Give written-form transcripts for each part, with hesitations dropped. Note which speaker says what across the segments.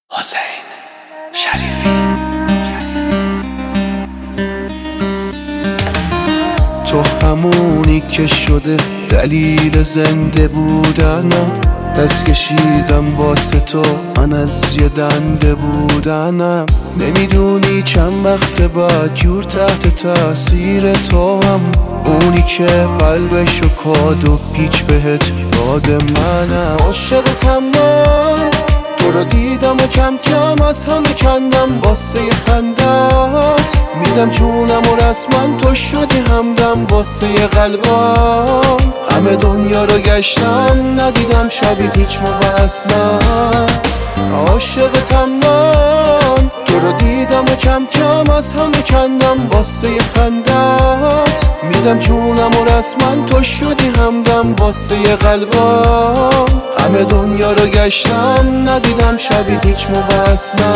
Speaker 1: حسین شریفی.
Speaker 2: تو همونی که شده دلیل زنده بودنم، دست کشیدم واسه تو من از یه دنده بودنم. نمیدونی چند وقت بعد جور تحت تاثیر تو هم، اونی که قلبشو کاد و پیچ بهت داد منم. عاشقتم من، تو رو دیدم و کم کم از همه کندم واسه خندت. میدم جونم و رسما تو شدی همدم واسه قلبم. همه دنیا رو گشتم ندیدم شبیه هیچ موقع اصلا. عاشقتم من، تو رو دیدم و کم کم از همه کندم واسه خندت. میدم جونم و رسما تو شدی همدم واسه قلبم. همه دنیا رو گشتم ندیدم شبیه هیچ موقع اصلا.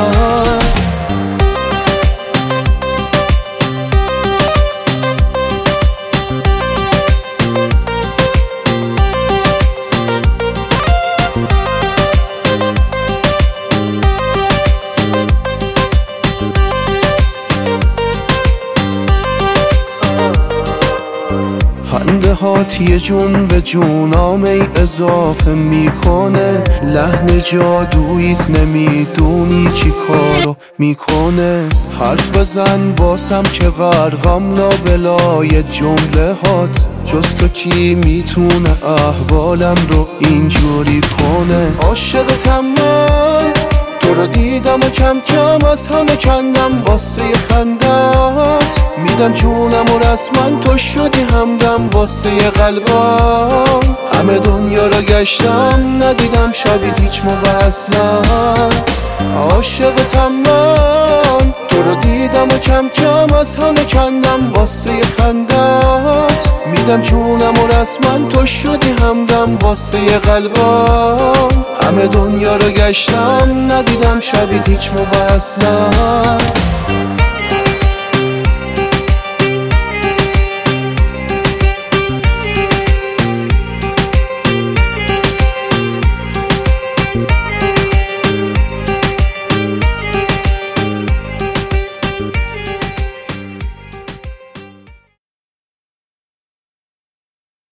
Speaker 2: خنده هات یه جون به جونام ای اضافه میکنه، لحن جادوییت نمیدونی چی کارو میکنه. حرف بزن باسم که غرقم لابلای جمله هات، جز تو کی میتونه احوالم رو اینجوری کنه. عاشقتم من، تو رو دیدم و کم کم از همه کندم واسه خندت. میدم جونم و رسما تو شدی همدم واسه قلبم. همه دنیا رو گشتم ندیدم شبیه هیچ موقع اصلا. عاشقتم من، تو رو دیدم و کم کم از همه کندم واسه خندت. میدم جونم و رسما تو شدی همدم واسه قلبم. همه دنیا رو گشتم ندیدم شبیه هیچ موقع اصلا.